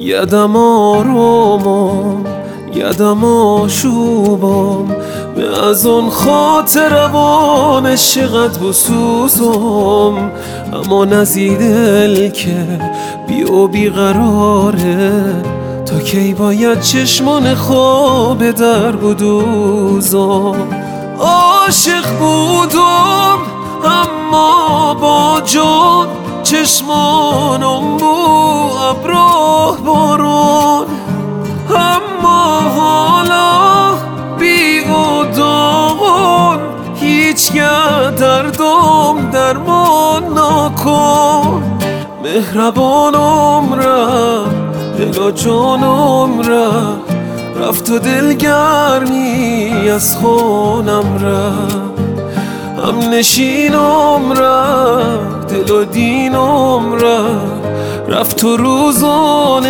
یدم آرومم یدم آشوبم به از اون خاطر روان عشقت بسوزم، اما نزی دل که بی و بی قراره، تا کی باید چشمان خواب در بدوزم. عاشق بودم اما با جان، چشمانم بو ابراه بارون، اما حالا بی و داغون، هیچ که دردم درمان نکن. مهربانم رفت دل و جانم رفت و دلگرمی از خونم رفت، هم نشینم رفت دل و دینم رفت و روزان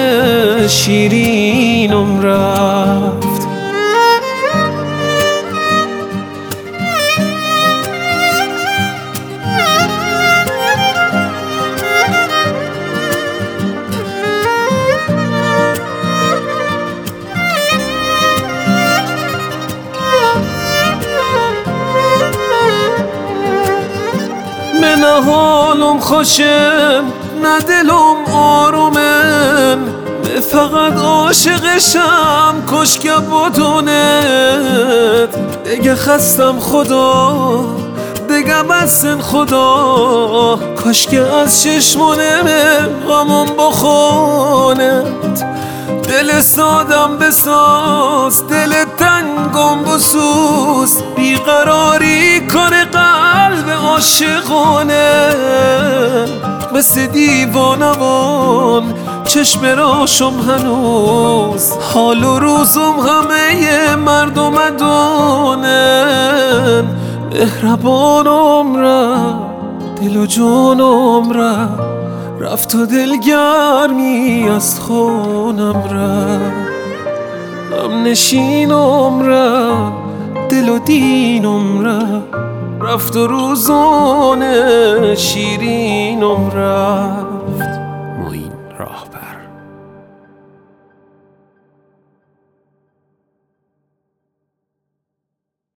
شیرینم رفت. نه حالم خوشم نه دلم آرومم، نه فقط عاشقشم کشک بدونت. دیگه خستم خدا دیگه بسن خدا، کاش که از چشمانم غمم بخونت. دل سادم بساز دل تنگم بسوز، بیقراری کنه قلب عاشقانه. مثل دیوانوان چشم راشم هنوز، حال و روزم همه مردم دونن. مهربانم رفت دل و جانم رفت و دلگرمی از خونم رفت، هم نشینم رفت دل و دینم رفت و روزان شیرینم رفت.